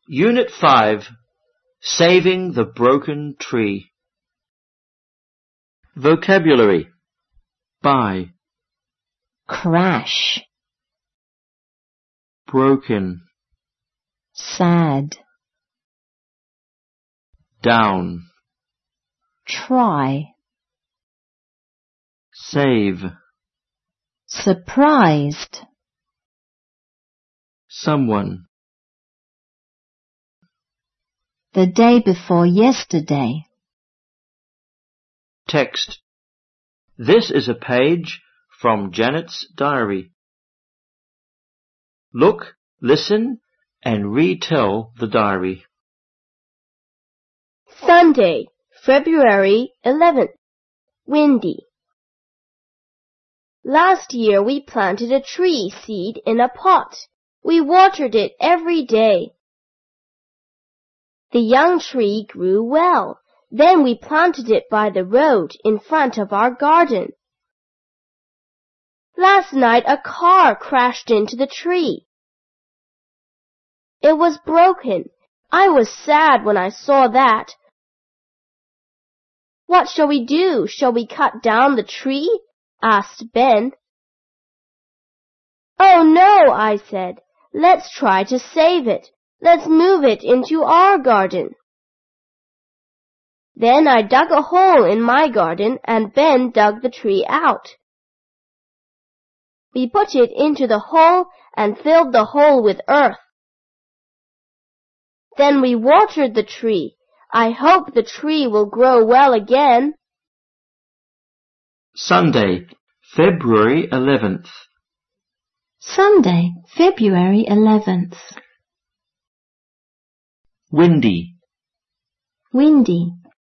Unit 5. Saving the Broken Tree. Vocabulary. Buy. Crash. Broken. Sad. Down. Try. Save. Surprised. Someone. The day before yesterday. Text. This is a page from Janet's diary. Look, listen, and retell the diary. Sunday, February 11th. Windy. Last year we planted a tree seed in a pot. We watered it every day. The young tree grew well. Then we planted it by the road in front of our garden. Last night a car crashed into the tree. It was broken. I was sad when I saw that. What shall we do? Shall we cut down the tree? Asked Ben. Oh no, I said. Let's try to save it. Let's move it into our garden. Then I dug a hole in my garden and Ben dug the tree out. We put it into the hole and filled the hole with earth. Then we watered the tree. I hope the tree will grow well again. Sunday, February 11th. Sunday, February 11th. Windy. Windy.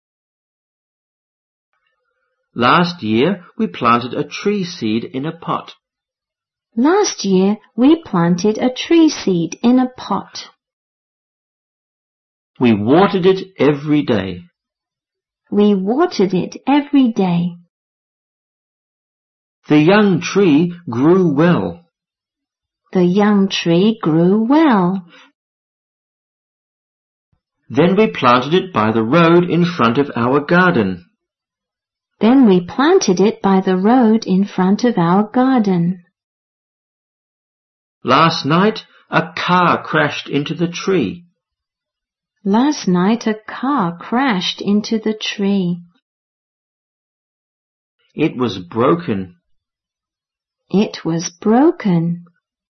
Last year we planted a tree seed in a pot. Last year we planted a tree seed in a pot. We watered it every day. We watered it every day. The young tree grew well. The young tree grew well. Then we planted it by the road in front of our garden. Then we planted it by the road in front of our garden. Last night a car crashed into the tree. Last night a car crashed into the tree. It was broken. It was broken.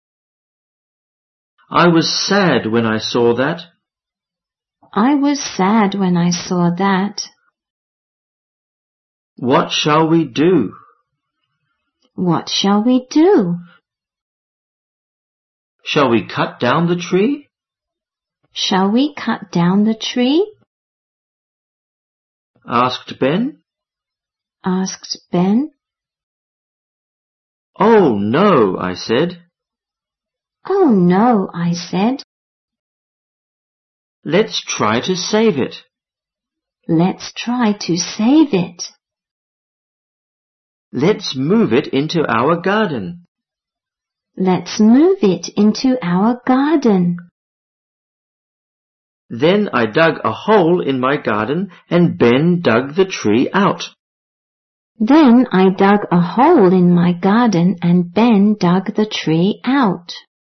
I was sad when I saw that. I was sad when I saw that. What shall we do? What shall we do? Shall we cut down the tree? Shall we cut down the tree? Asked Ben. Asked Ben. Oh no, I said. Oh no, I said. Let's try to save it. Let's try to save it. Let's move it into our garden. Let's move it into our garden. Then I dug a hole in my garden and Ben dug the tree out. Then I dug a hole in my garden and Ben dug the tree out.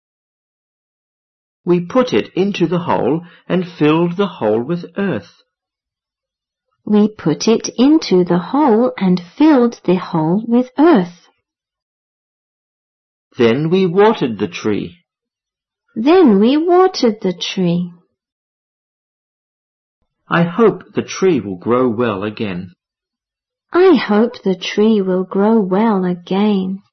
We put it into the hole and filled the hole with earth. We put it into the hole and filled the hole with earth. Then we watered the tree. Then we watered the tree. I hope the tree will grow well again. I hope the tree will grow well again.